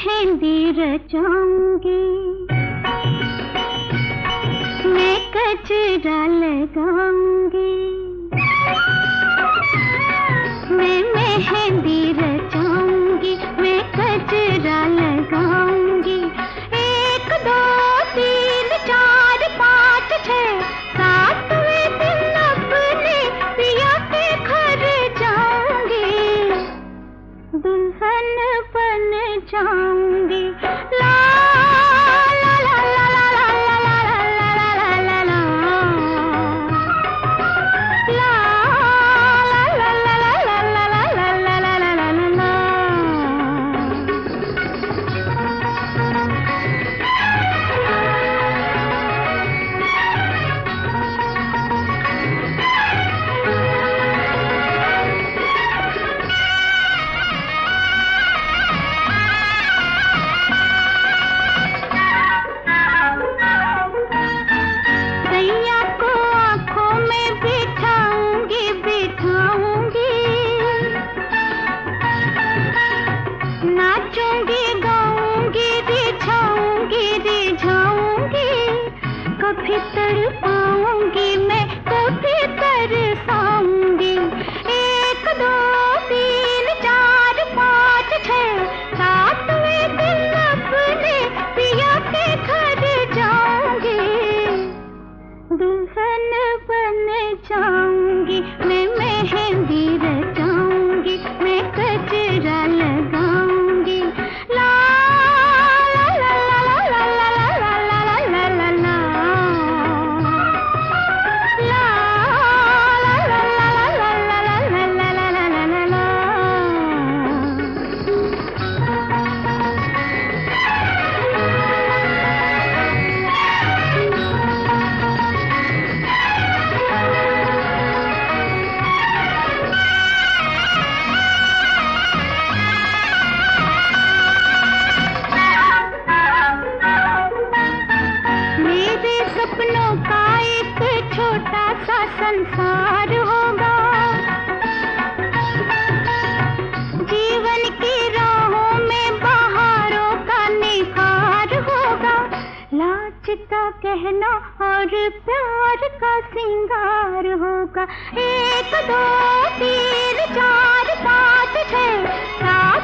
मेहंदी रचाऊंगी, मैं गजरा लगाऊंगी, मैं मेहंदी रचाऊंगी, मैं गजरा लगाऊंगी। 1 2 3 4 5 6 7वें दिन अपने पिया के घर जाऊंगी, दुल्हन बन जाऊंगी। ला ला ला ला ला ला ला ला ला ला ला नाचूंगी, गाऊंगी, रिझाऊंगी, रिझाऊंगी, कभी तड़पाऊंगी मैं, कभी तरसाऊंगी। 1 2 3 4 5 6 7वें दिन अपने पिया के घर जाऊंगी, दुल्हन बन जाऊंगी। मैं मेहंदी रचाऊंगी, मैं गजरा लगाऊंगी। ला ला ला ला ला ला ला ला ला ला ला ला ला ला ला ला ला ला। सपनों का एक छोटा सा संसार होगा, जीवन की राहों में बहारों का निखार होगा, लाज का कहना और प्यार का सिंगार होगा। 1 2 3 4 5 6 7